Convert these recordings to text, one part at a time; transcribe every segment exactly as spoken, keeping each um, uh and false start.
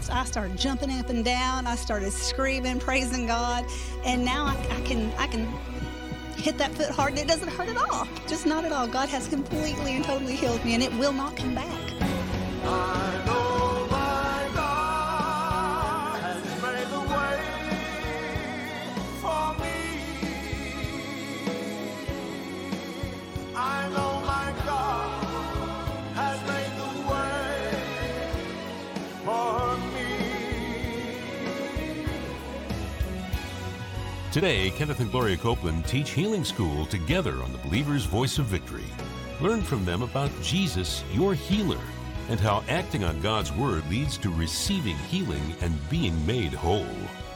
I started jumping up and down. I started screaming, praising God. And now I, I can I can hit that foot hard and it doesn't hurt at all. Just not at all. God has completely and totally healed me, and it will not come back. I know my God has made the way for me. I know my God has made the way for me. Today, Kenneth and Gloria Copeland teach Healing School together on the Believer's Voice of Victory. Learn from them about Jesus, your healer, and how acting on God's Word leads to receiving healing and being made whole.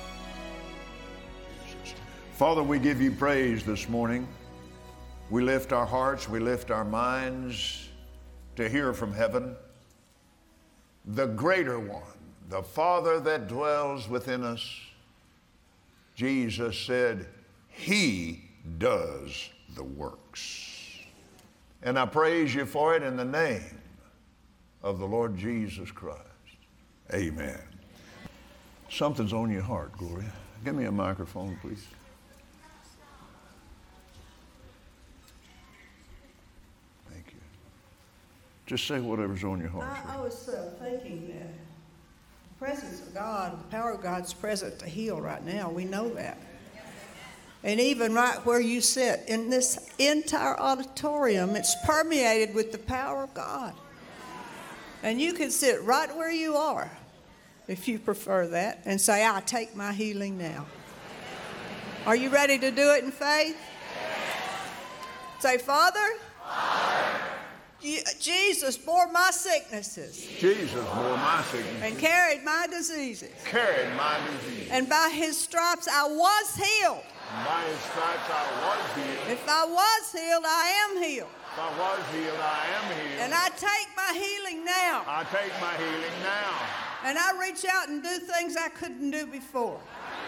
Father, we give you praise this morning. We lift our hearts, we lift our minds to hear from heaven. The greater one, the Father that dwells within us, Jesus said, He does the works. And I praise you for it in the name of the Lord Jesus Christ. Amen. Something's on your heart, Gloria. Give me a microphone, please. Thank you. Just say whatever's on your heart. I, I was uh, thinking that the presence of God, the power of God's present to heal right now. We know that. And even right where you sit, in this entire auditorium, it's permeated with the power of God. And you can sit right where you are, if you prefer that, and say, I take my healing now. Are you ready to do it in faith? Say, Father, Father. Jesus bore my sicknesses. Jesus bore my sicknesses. And carried my diseases. Carried my diseases. And by his stripes I was healed. And by his stripes I was healed. If I was healed, I am healed. If I was healed, I am healed. And I take my healing now. I take my healing now. And I reach out and do things I couldn't do before.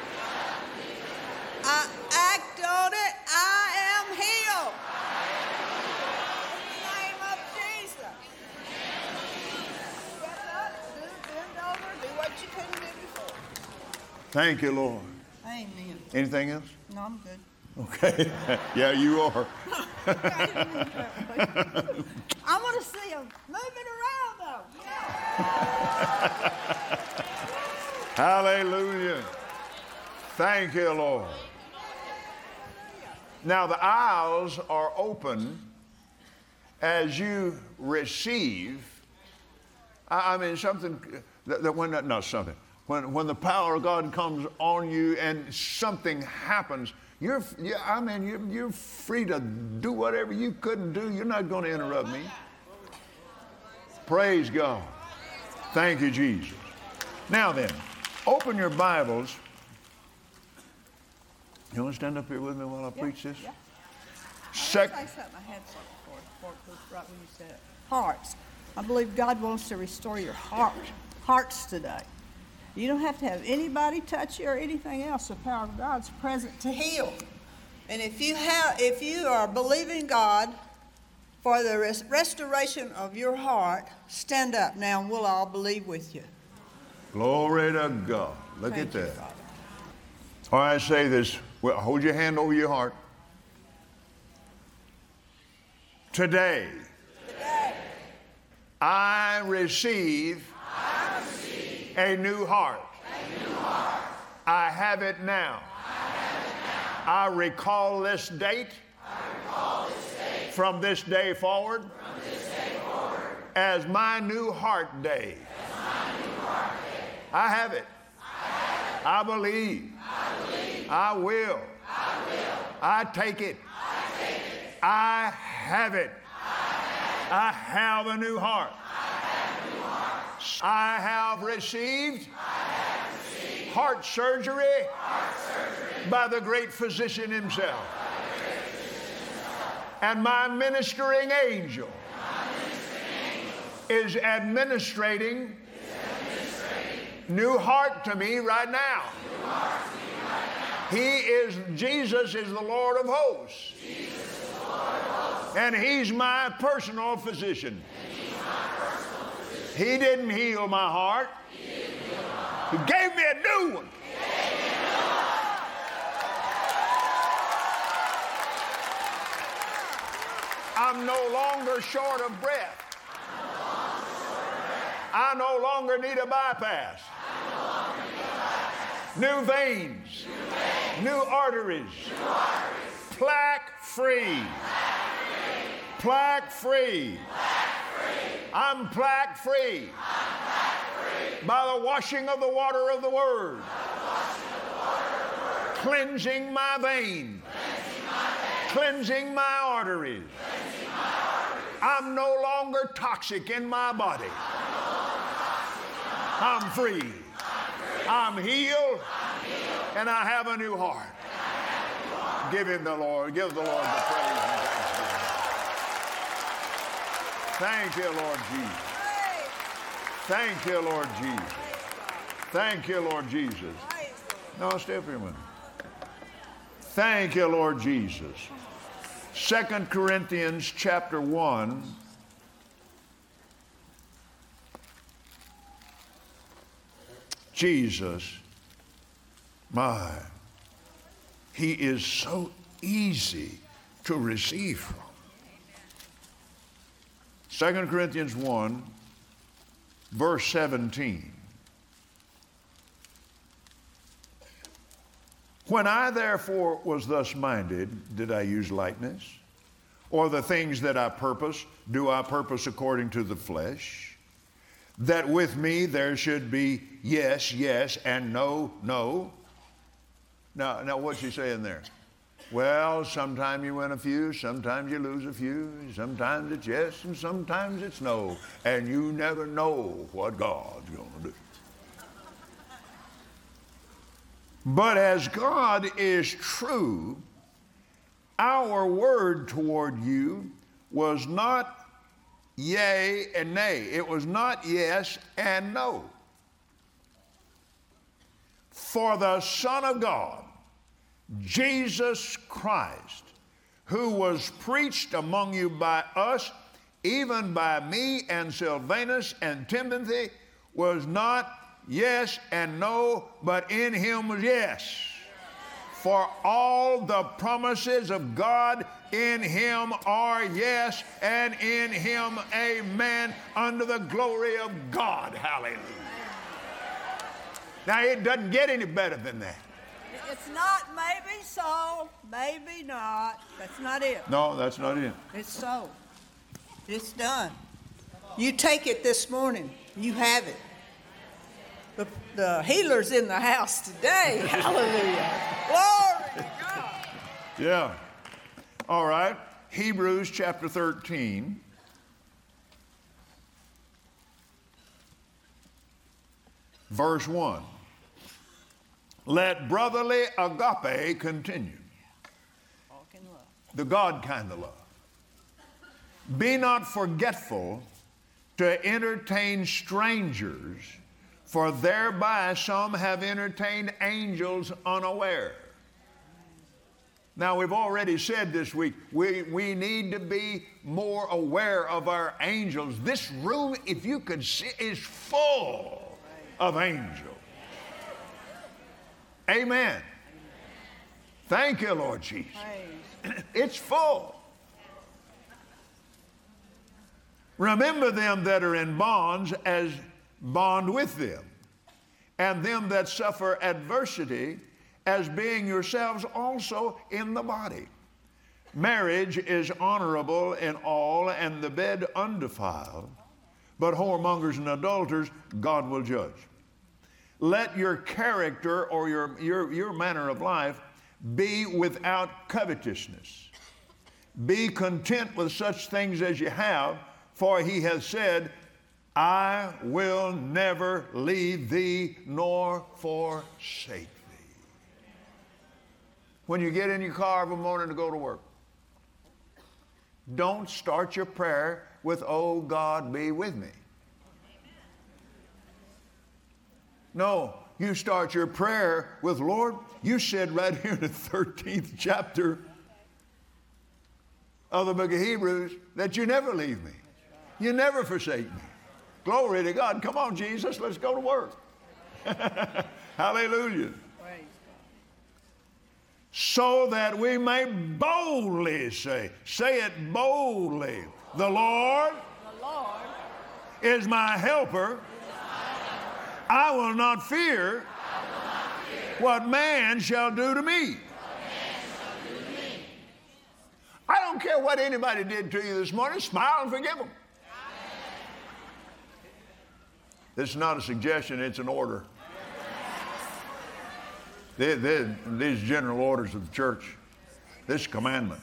I act on it. I am healed. In the name of Jesus. Get up, do, bend over, do what you couldn't do before. Thank you, Lord. Amen. Anything else? No, I'm good. Okay. Yeah, you are. I want to see him moving around, though. Hallelujah. Thank you, Lord. Now the aisles are open as you receive. I, I mean, something that, that when that, no, something. When, when the power of God comes on you and something happens, you're, yeah, I mean, you're, you're free to do whatever you couldn't do. You're not going to interrupt me. Praise God. Thank you, Jesus. Now then, open your Bibles. You want to stand up here with me while I Yeah, preach this? yeah. Sec- I something I had something for, for, for right when you said it. Hearts. I believe God wants to restore your heart, hearts today. You don't have to have anybody touch you or anything else. The power of God's present to heal. And if you have, if you are believing God for the res- restoration of your heart, stand up now, and we'll all believe with you. Glory to God. Look Thank at you, that. Father. All right, say this. Well, hold your hand over your heart. Today, Today, I receive, I receive a new heart. a new heart. I have it now. I have it now. I recall this date, I recall this day from this day forward from this day forward as my new heart day. as my new heart day. I have it. I have it. I believe. I believe. I will. I will. I take it. I take it. I have it. I have a new heart. I have received heart surgery by the great physician himself. And my ministering angel is administrating new heart to me right now. He is, Jesus is the Lord of hosts. And he's my personal physician. He didn't heal my heart. He gave me a new one. I'm no longer short of breath. I no longer need a bypass. New veins, new arteries, plaque free. Plaque free. I'm plaque free. By the washing of the water of the Word. Cleansing my veins. Cleansing my arteries. I'm no longer toxic in my body. I'm free. I'm healed. And I have a new heart. Give him the Lord. Give the Lord the praise and thanksgiving. Thank you, Lord Jesus. Thank you, Lord Jesus. Thank you, Lord Jesus. No, stay up here a minute. Thank you, Lord Jesus. Second Corinthians chapter one. Jesus, my, he is so easy to receive from. Second Corinthians one, verse seventeen. When I therefore was thus minded, did I use lightness? Or the things that I purpose, do I purpose according to the flesh? That with me there should be yes, yes, and no, no. Now, now what's he saying there? Well, sometimes you win a few, sometimes you lose a few, sometimes it's yes, and sometimes it's no. And you never know what God's going to do. But as God is true, our word toward you was not yea and nay. It was not yes and no. For the Son of God, Jesus Christ, who was preached among you by us, even by me and Silvanus and Timothy, was not yes and no, but in him was yes. For all the promises of God in him are yes, and in him amen, unto the glory of God. Hallelujah. Now, it doesn't get any better than that. It's not maybe so, maybe not. That's not it. No, that's not it. It's so. It's done. You take it this morning. You have it. The, the healer's in the house today. Hallelujah. Glory to God. Yeah. All right. Hebrews chapter thirteen. Verse one. Let brotherly agape continue. Walk in love. The God kind of love. Be not forgetful to entertain strangers, for thereby some have entertained angels unaware. Now, we've already said this week, we, we need to be more aware of our angels. This room, if you could see, is full of angels. Amen. Thank you, Lord Jesus. It's full. Remember them that are in bonds as bond with them, and them that suffer adversity as being yourselves also in the body. Marriage is honorable in all, and the bed undefiled, but whoremongers and adulterers God will judge. Let your character or your, your, your manner of life be without covetousness. Be content with such things as you have, for he has said, I will never leave thee nor forsake thee. When you get in your car every morning to go to work, don't start your prayer with, oh God, be with me. No, you start your prayer with, Lord, you said right here in the thirteenth chapter of the book of Hebrews that you never leave me. You never forsake me. Glory to God. Come on, Jesus, let's go to work. Hallelujah. So that we may boldly say, say it boldly, the Lord, The Lord is my helper. I will not fear what man shall do to me. I don't care what anybody did to you this morning. Smile and forgive them. This is not a suggestion, it's an order. They're, they're, these general orders of the church. This is commandment.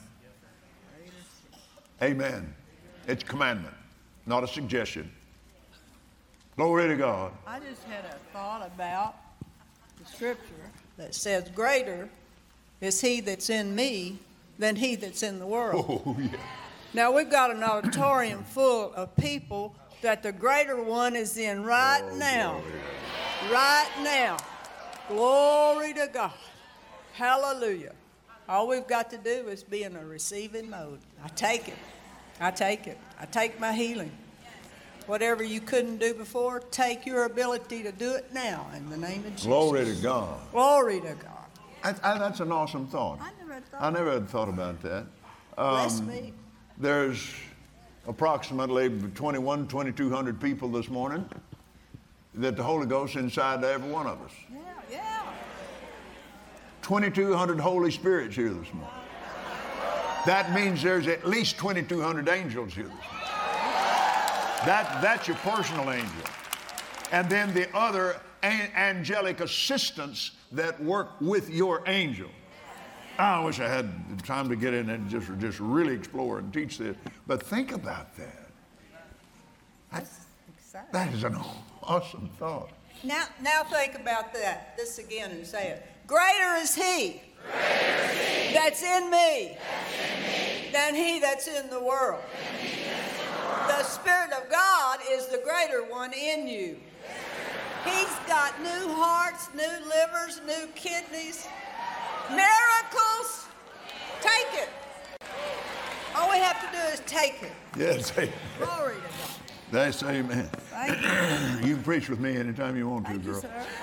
Amen. It's commandment, not a suggestion. Glory to God. I just had a thought about the scripture that says, greater is he that's in me than he that's in the world. Oh, yeah. Now, we've got an auditorium full of people that the greater one is in right Oh, now. glory. Right now. Glory to God. Hallelujah. All we've got to do is be in a receiving mode. I take it. I take it. I take my healing. Whatever you couldn't do before, take your ability to do it now in the name of Jesus. Glory to God. Glory to God. I, I, that's an awesome thought. I never thought I never had thought about that. Bless Um, me. There's approximately twenty-one, twenty-two hundred people this morning that the Holy Ghost is inside to every one of us. Yeah, yeah. twenty-two hundred Holy Spirits here this morning. That means there's at least twenty-two hundred angels here this morning. That, that's your personal angel. And then the other an- angelic assistants that work with your angel. I wish I had time to get in and just, just really explore and teach this. But think about that. That's exciting. That is an awesome thought. Now, now think about that. This again and say it. Greater is he, Greater is he that's, in me, that's in me than he that's in the world. The Spirit of God is the greater one in you. He's got new hearts, new livers, new kidneys, miracles. Take it. All we have to do is take it. Yes, amen. Glory to God. That's amen. Thank you. You can preach with me anytime you want to, Thank you, girl.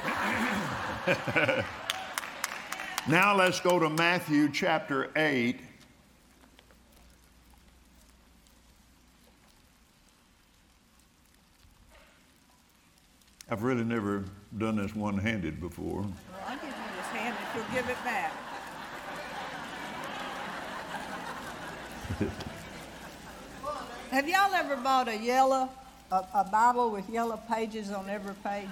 sir. Now let's go to Matthew chapter eight. I've really never done this one-handed before. Well, I'll give you this hand if you'll give it back. Have y'all ever bought a yellow, a, a Bible with yellow pages on every page?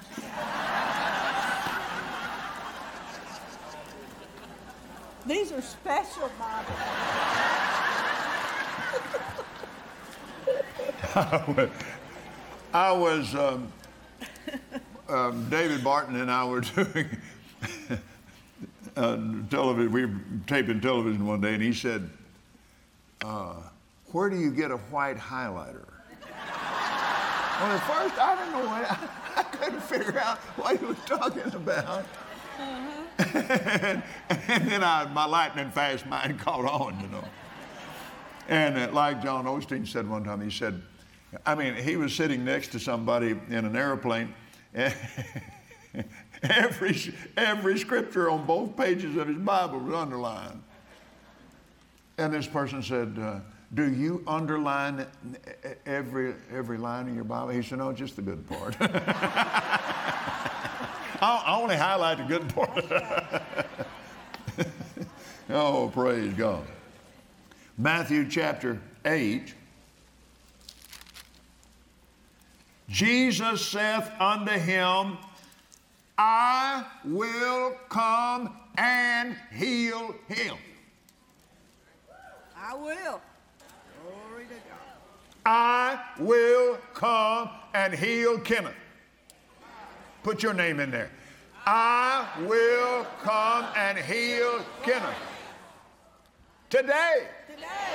These are special Bibles. I was, um, um, David Barton and I were doing uh, television. We were taping television one day, and he said, uh, where do you get a white highlighter? Well, at first, I didn't know what, I, I couldn't figure out what he was talking about. Uh-huh. and, and then I, my lightning fast mind caught on, you know. And uh, like John Osteen said one time, he said, I mean, he was sitting next to somebody in an airplane, and every, every scripture on both pages of his Bible was underlined. And this person said, uh, do you underline every, every line in your Bible? He said, no, just the good part. I only highlight the good part. Oh, praise God. Matthew chapter eight. Jesus saith unto him, I will come and heal him. I will. Glory to God. I will come and heal Kenneth. Put your name in there. I will come and heal Kenneth. Today. Today.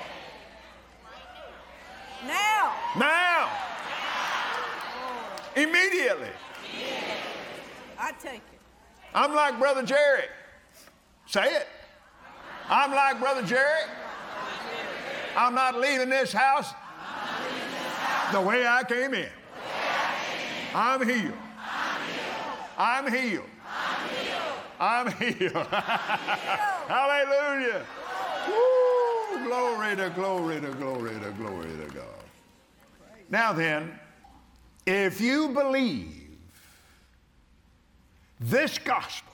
Now. Now. Immediately. I take it. I'm like Brother Jerry. Say it. I'm like Brother Jerry. I'm not leaving this house the way I came in. I'm healed. I'm healed. I'm healed. I'm healed. Hallelujah. Woo, glory to glory to glory to glory to God. Now then, if you believe this gospel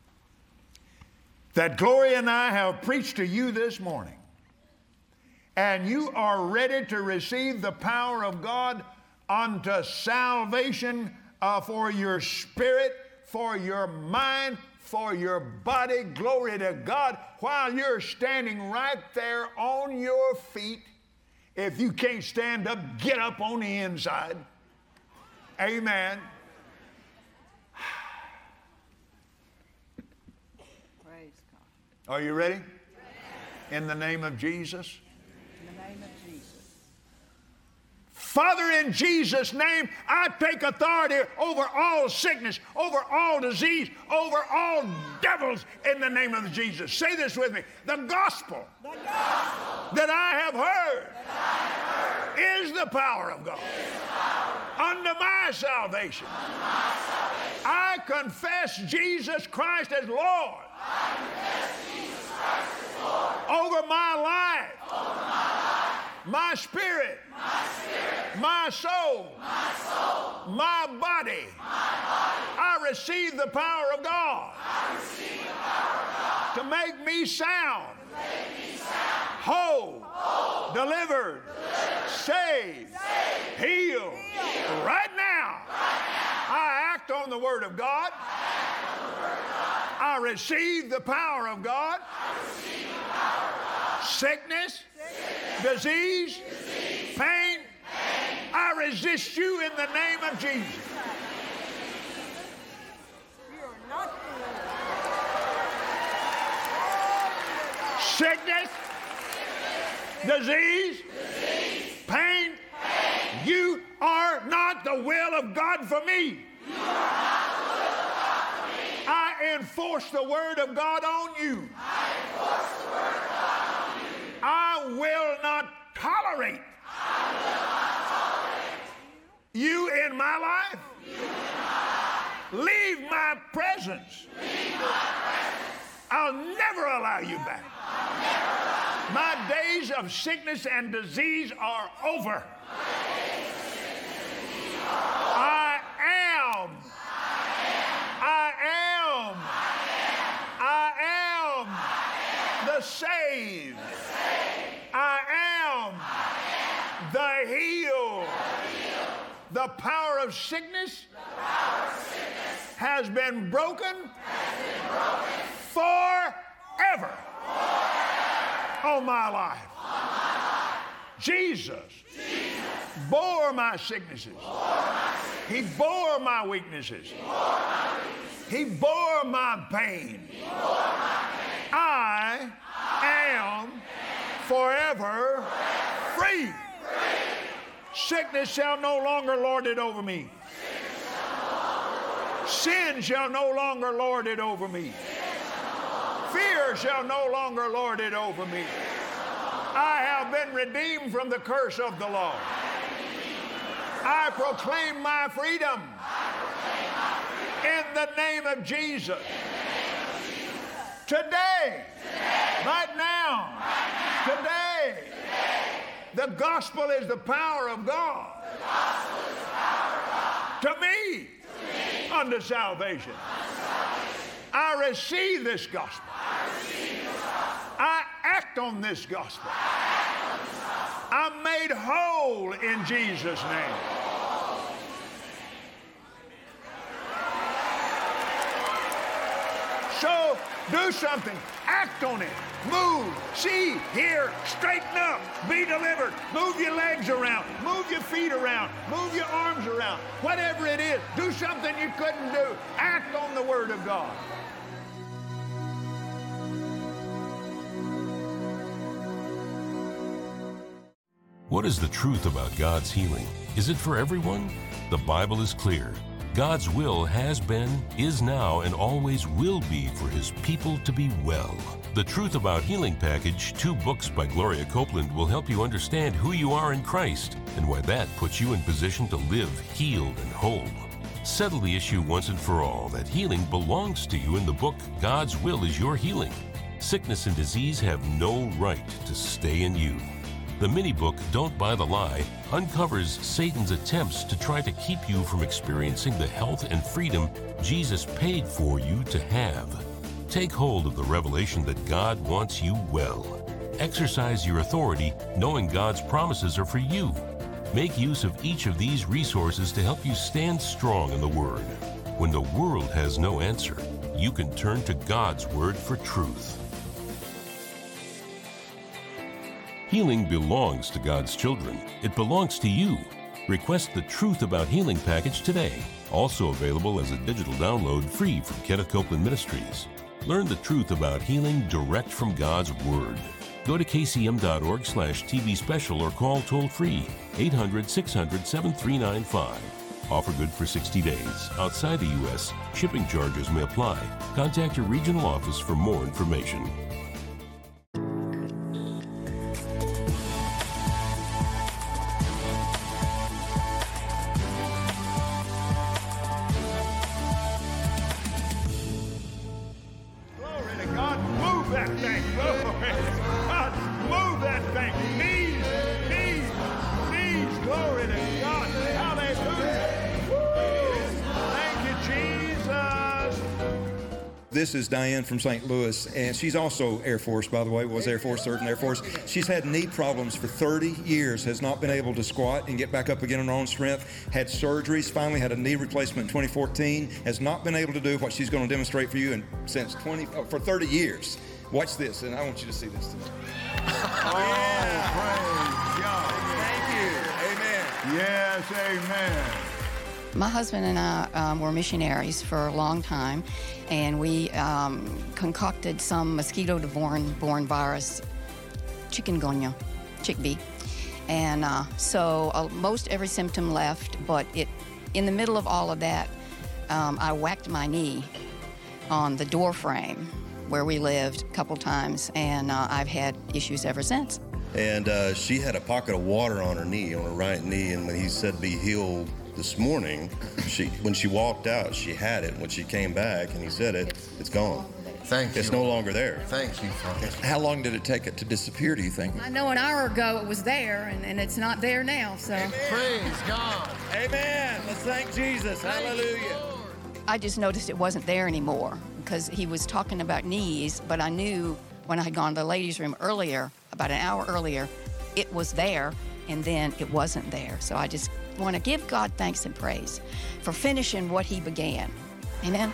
that Gloria and I have preached to you this morning, and you are ready to receive the power of God unto salvation uh, for your spirit, for your mind, for your body, glory to God, while you're standing right there on your feet. If you can't stand up, get up on the inside. Amen. Praise God. Are you ready? In the name of Jesus. In the name of Jesus. Father, in Jesus' name, I take authority over all sickness, over all disease, over all devils in the name of Jesus. Say this with me. The gospel, The gospel that I have heard, that I have heard is the power of God is the power unto my salvation. of my salvation. I confess Jesus Christ as Lord, I confess Jesus Christ as Lord over my life, over my life, my spirit, my spirit, my soul, my soul, my body. my body. I receive the power of God I receive the power of God to make me sound, to make me sound, whole, whole, delivered, delivered, saved, saved, healed. healed. Right now, Right now, I act on the Word of God. I act on the word of God. I receive the power of God. I receive the power of God. Sickness, Sickness, disease, disease, pain, pain. I resist you in the name of Jesus. You are not delivered. Sickness, disease, pain, you are not the will of God for me. I enforce the Word of God on you. I will not tolerate you in my life. Leave my presence. I'll never allow you back. My days of sickness and disease are over. I am. I am. I am the saved. I am the healed. The power of sickness has been broken forever on my life. Jesus bore my sicknesses. He bore my weaknesses. He bore my pain. I am forever free. Sickness shall no longer lord it over me. Sin shall no longer lord it over me. Fear shall no longer lord it over me. I have been redeemed from the curse of the law. I proclaim my freedom in the name of Jesus. Today, right now, today, the gospel is the power of God to me unto salvation. I receive this gospel. I act on this gospel. I'm made whole in Jesus' name. So do something. Act on it. Move, see, hear, straighten up, be delivered. Move your legs around, move your feet around, move your arms around. Whatever it is, do something you couldn't do. Act on the Word of God. What is the truth about God's healing? Is it for everyone? The Bible is clear. God's will has been, is now, and always will be for His people to be well. The Truth About Healing package, two books by Gloria Copeland, will help you understand who you are in Christ and why that puts you in position to live healed and whole. settle the issue once and for all that healing belongs to you in the book, God's Will is Your Healing. Sickness and disease have no right to stay in you. The mini-book, Don't Buy the Lie, uncovers Satan's attempts to try to keep you from experiencing the health and freedom Jesus paid for you to have. Take hold of the revelation that God wants you well. Exercise your authority, knowing God's promises are for you. Make use of each of these resources to help you stand strong in the Word. When the world has no answer, you can turn to God's Word for truth. Healing belongs to God's children. It belongs to you. Request the Truth About Healing package today. Also available as a digital download free from Kenneth Copeland Ministries. Learn the truth about healing direct from God's Word. Go to kcm.org slash TV special or call toll-free eight hundred, six hundred, seven three nine five. Offer good for sixty days. Outside the U S, shipping charges may apply. Contact your regional office for more information. This is Diane from Saint Louis, and she's also Air Force, by the way, was Air Force, served in Air Force. She's had knee problems for thirty years, has not been able to squat and get back up again on her own strength, had surgeries, finally had a knee replacement in twenty fourteen, has not been able to do what she's going to demonstrate for you in, since twenty, oh, for thirty years. Watch this, and I want you to see this today. Oh, yeah. Praise God. Thank you. Amen. Yes, amen. My husband and I um, were missionaries for a long time, and we um, concocted some mosquito-borne borne virus, chikungunya, chickbee. And uh, so uh, most every symptom left, but it, in the middle of all of that, um, I whacked my knee on the door frame where we lived a couple times, and uh, I've had issues ever since. And uh, she had a pocket of water on her knee, on her right knee, and when he said be healed this morning, she when she walked out, she had it. When she came back and he said it, it's gone. Thank you. It's no longer there. Thank you, Father. How long did it take it to disappear, do you think? I know an hour ago it was there, and, and it's not there now, so. Amen. Praise God. Amen. Let's thank Jesus. Thank Hallelujah. you, I just noticed it wasn't there anymore because he was talking about knees, but I knew when I had gone to the ladies' room earlier, about an hour earlier, it was there, and then it wasn't there. So I just want to give God thanks and praise for finishing what he began. Amen.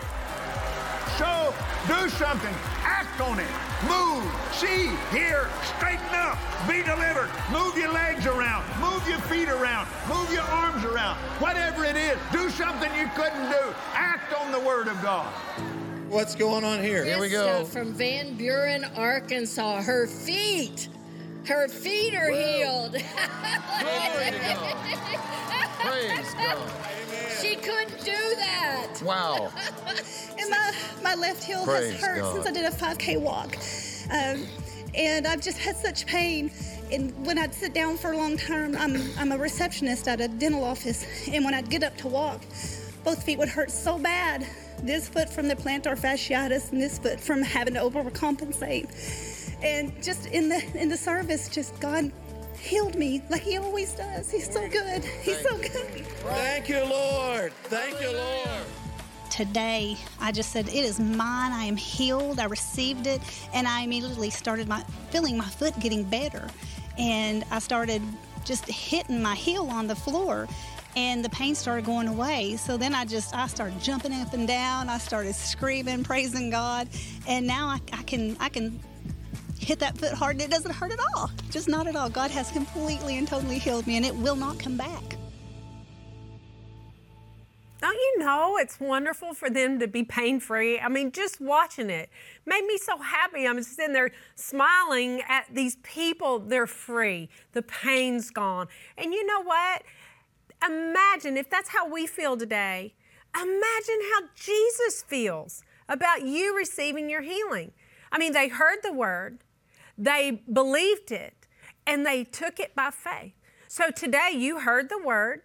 So do something. Act on it. Move. See, hear, straighten up. Be delivered. Move your legs around. Move your feet around. Move your arms around. Whatever it is, do something you couldn't do. Act on the Word of God. What's going on here? Here we go. From Van Buren, Arkansas. Her feet. Her feet are Whoa. healed. Glory to God. Praise God. She couldn't do that. Wow. And my, my left heel Praise has hurt God. since I did a five K walk. Um, and I've just had such pain. And when I'd sit down for a long time, I'm, I'm a receptionist at a dental office. And when I'd get up to walk, both feet would hurt so bad. This foot from the plantar fasciitis and this foot from having to overcompensate. And just in the in the service, just God healed me like he always does. He's so good. He's so good. Thank you, Lord. Thank you, Lord. Today, I just said, it is mine. I am healed. I received it. And I immediately started my feeling my foot getting better. And I started just hitting my heel on the floor. And the pain started going away. So then I just, I started jumping up and down. I started screaming, praising God. And now I, I can, I can hit that foot hard and it doesn't hurt at all. Just not at all. God has completely and totally healed me and it will not come back. Don't you know it's wonderful for them to be pain-free? I mean, just watching it made me so happy. I'm just sitting there smiling at these people. They're free. The pain's gone. And you know what? Imagine if that's how we feel today. Imagine how Jesus feels about you receiving your healing. I mean, they heard the word, they believed it, and they took it by faith. So today you heard the word,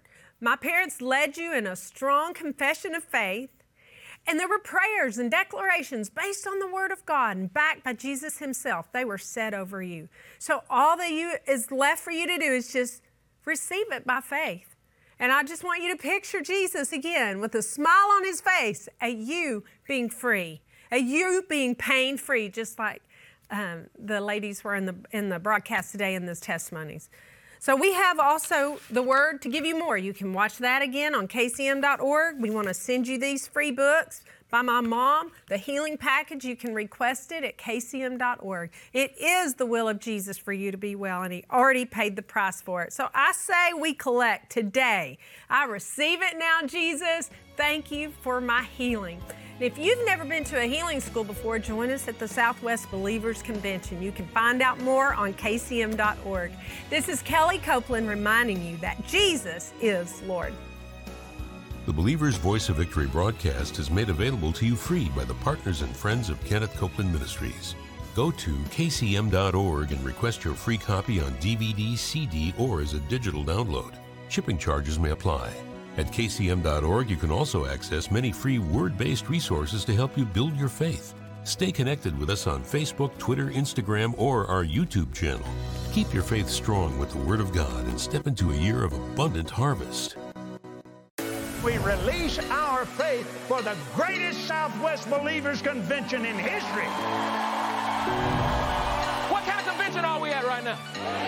My parents led you in a strong confession of faith, and there were prayers and declarations based on the Word of God and backed by Jesus Himself. They were said over you. So all that you is left for you to do is just receive it by faith. And I just want you to picture Jesus again with a smile on His face at you being free, at you being pain-free, just like um, the ladies were in the, in the broadcast today in those testimonies. So we have also the Word to give you more. You can watch that again on K C M dot org. We want to send you these free books by my mom. The healing package, you can request it at K C M dot org. It is the will of Jesus for you to be well, and He already paid the price for it. So I say we collect today. I receive it now, Jesus. Thank you for my healing. If you've never been to a healing school before, join us at the Southwest Believers Convention. You can find out more on K C M dot org. This is Kelly Copeland reminding you that Jesus is Lord. The Believer's Voice of Victory broadcast is made available to you free by the partners and friends of Kenneth Copeland Ministries. Go to K C M dot org and request your free copy on D V D, C D, or as a digital download. Shipping charges may apply. At K C M dot org, you can also access many free word-based resources to help you build your faith. Stay connected with us on Facebook, Twitter, Instagram, or our YouTube channel. Keep your faith strong with the Word of God and step into a year of abundant harvest. We release our faith for the greatest Southwest Believers Convention in history. What kind of convention are we at right now?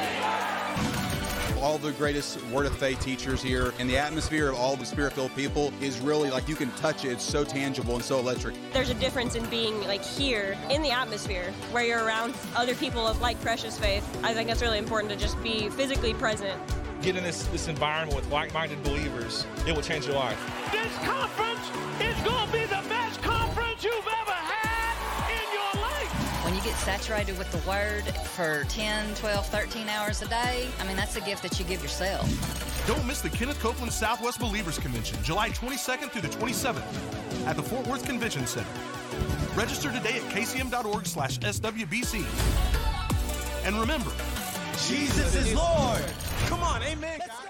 All the greatest Word of Faith teachers here, and the atmosphere of all the Spirit-filled people is really like you can touch it. It's so tangible and so electric. There's a difference in being like here in the atmosphere where you're around other people of like precious faith. I think that's really important to just be physically present. Get in this, this environment with like-minded believers. It will change your life. This conference is going to be the best conference you've ever had in your life. When you get saturated with the Word for ten, twelve, thirteen hours a day, I mean, that's a gift that you give yourself. Don't miss the Kenneth Copeland Southwest Believers Convention, July twenty-second through the twenty-seventh at the Fort Worth Convention Center. Register today at K C M dot org slash S W B C. And remember, Jesus is Lord. Come on, amen, guys.